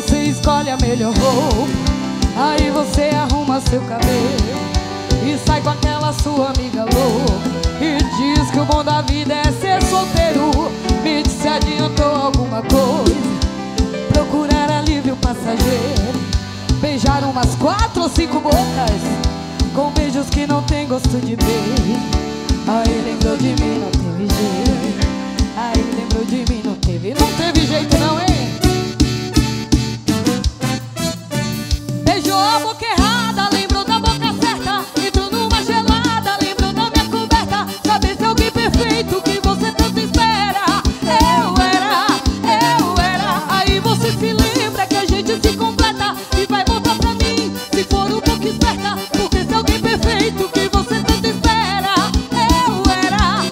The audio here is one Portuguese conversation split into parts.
você escolhe a melhor roupa, aí você arruma seu cabelo e sai com aquela sua amiga louca e diz que o bom da vida é ser solteiro. Me diz se adiantou alguma coisa, procurar alívio passageiro, beijar umas 4 ou 5 bocas com beijos que não tem gosto de beijo. Aí lembrou de mim, não teve jeito. Aí lembrou de mim, não teve jeito não, hein? Beijou a boca errada, lembrou da boca certa, entrou numa gelada, lembrou da minha coberta. Saber se alguém perfeito que você tanto espera. Eu era. Aí você se lembra que a gente se completa e vai voltar pra mim se for um pouco esperta. Porque se alguém perfeito que você tanto espera. Eu era.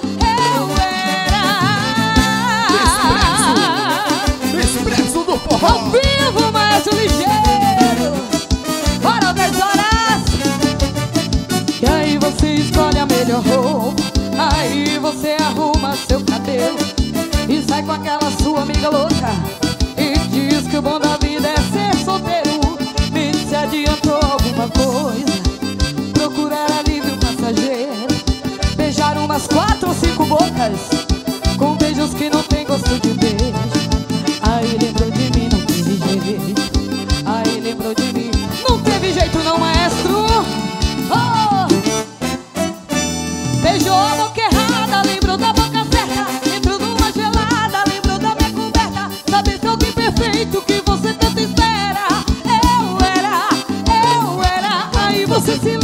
Expresso do forró. Ao vivo, maestro ligeiro. Bora, 10 horas. E aí você escolhe a melhor roupa, aí você arruma seu cabelo e sai com aquela sua amiga louca e diz que o bom da vida é ser solteiro. Me diz se adiantou alguma coisa, procurar alívio passageiro, beijar umas 4 ou 5 bocas com beijos que não tem gosto de beijo. Aí lembrou de mim, não teve jeito. Aí lembrou de mim, não teve jeito não, maestro. Oh! Beijou a boca errada, lembrou da boca certa, entrou numa gelada, lembrou da minha coberta. Saber se alguém perfeito que você tanto espera. Eu era. Aí você se